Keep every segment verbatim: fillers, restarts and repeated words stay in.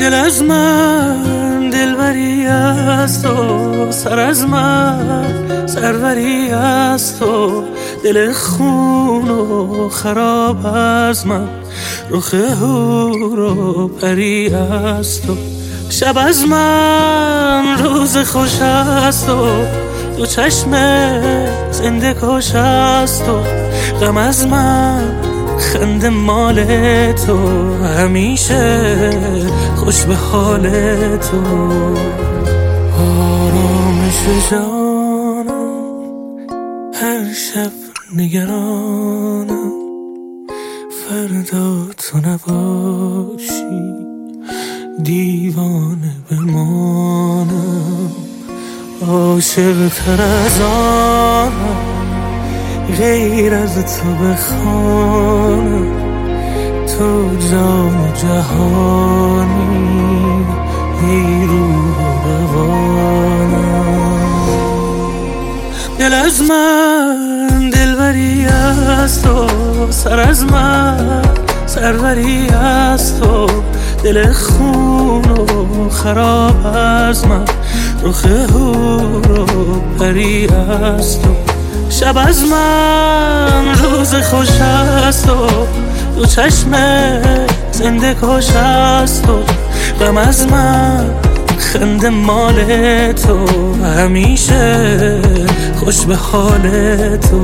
دل از من دلبری است و سر از من سروری است و دل خون و خراب از من رخ حور و پری است و شب از من روز خوش است و دو چشم زنده کش است و غم از من خنده مال تو همیشه خوش به حال تو آرامش جانم هر شب نگرانم فردا تو نباشی دیوانه بمانم عاشق تر از آنم غیر از تو بخوانم تو جان جهانی ای روح و روانم دل از من دلبری است و سر از من سروری است و دل خون و خراب از من رخ حور و پری است و شب از من روز خوش است و دو چشم زنده کش است و غم از من خنده مال تو همیشه خوش به حال تو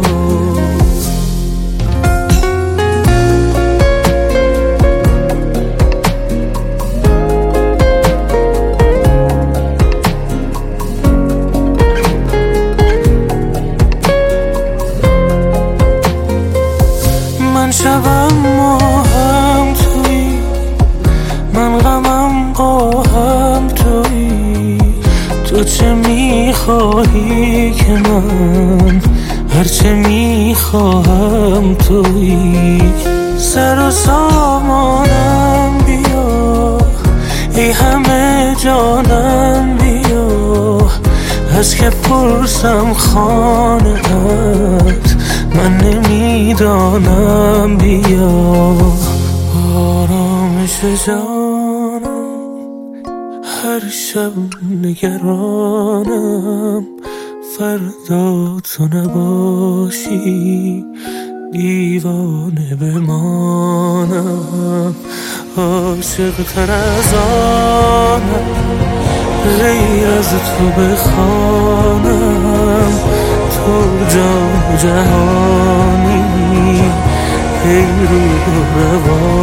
من شبم ماهم توی من غمم آهم توی تو چه میخواهی که من هرچه میخواهم توی سر و سامانم بیا ای همه جانم بیا از که پرسم خانه‌ات من نمیدانم بیا آرامش جانم هر شب نگرانم فردا تو نباشی دیوانه بمانم عاشق تر از آنم غیر از تو بخوانم تو جان جهانی ای روح و روان